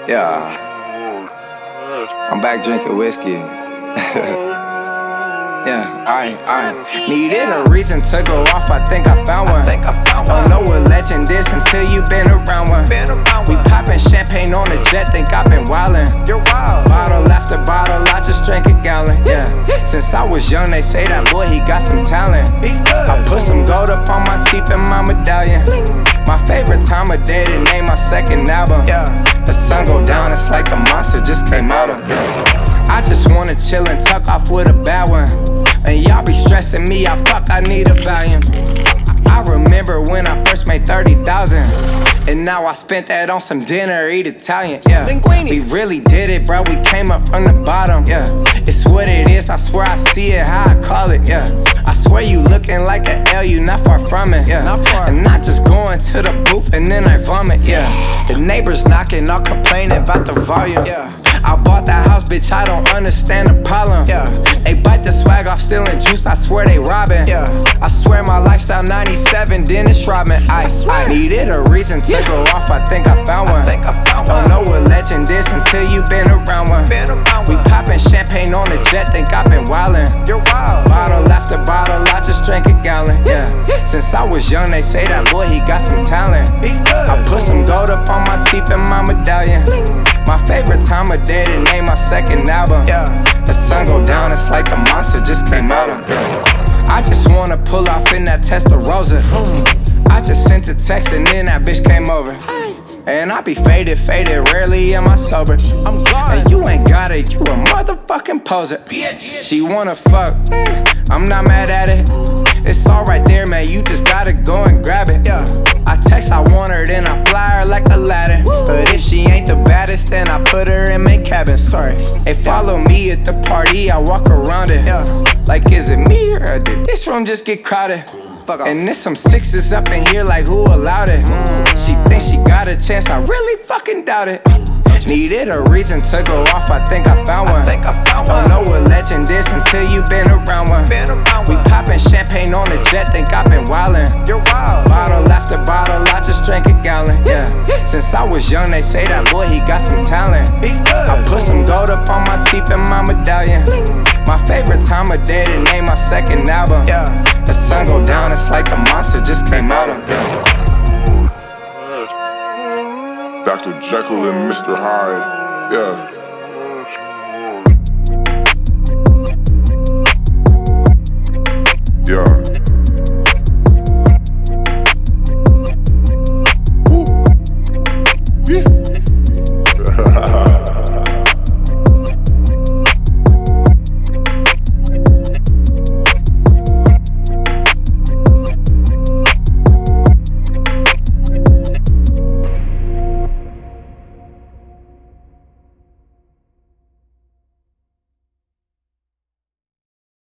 Yeah, I'm back drinking whiskey. Yeah, I needed a reason to go off, I think I found one. Don't know what legend is until you been around one. We poppin' champagne on the jet, think I've been wildin'. Bottle after bottle, I just drank a gallon, yeah. Since I was young, they say that boy, he got some talent. I put some gold up on my teeth and my medallion. My favorite time of day to name my second album. The sun go down, it's like a monster just came out of. I just wanna chill and tuck off with a bad one. And y'all be stressing me out, fuck, I need a Valium. I remember when I first made 30,000, and now I spent that on some dinner, eat Italian, yeah. We really did it, bro, we came up from the bottom, yeah. It's what it is, I swear I see it, how I call it, yeah. I swear you looking like an L, you not far from it, yeah. And not just going to the booth and then I vomit, yeah. The neighbors knocking, all complaining about the volume, yeah. I bought that house, bitch, I don't understand the problem, yeah. They bite the swag off stealing juice, I swear they robbing, yeah. I swear my lifestyle 97, Dennis Rodman, I needed a reason to go off, I think I found one. Don't know what legend is until you been around one. We poppin' champagne on the jet, think I've been wildin'. Bottle after bottle, I just drank a gallon, yeah. Since I was young, they say that boy, he got some talent. I put some gold up on my teeth and my medallion. My favorite time of day to name my second album. The sun go down, it's like a monster just came out of. I just wanna pull off in that Testarossa. I just sent a text and then that bitch came over. And I be faded, rarely am I sober. I'm gone. And you ain't got it, you a motherfucking poser. She wanna fuck, I'm not mad at it. It's all right there, man, you just gotta go and grab it. I text, I want her, then I fly her like Aladdin. But if she ain't the baddest, then I put her in main cabin. Sorry. They follow me at the party, I walk around it. Like, is it me or did this room just get crowded? And there's some sixes up in here, like who allowed it? She thinks she got a chance, I really fucking doubt it. Needed a reason to go off, I think I found one. Don't know what legend is until you been around one. We poppin' champagne on the jet, think I've been wildin'. Bottle after bottle, I just drank a gallon, yeah. Since I was young, they say that boy, he got some talent. I put some gold up on my teeth and my medallion. My favorite time of day to name my second album. The sun go down, it's like a monster just came out of. Dr. Jekyll and Mr. Hyde, yeah. Yeah.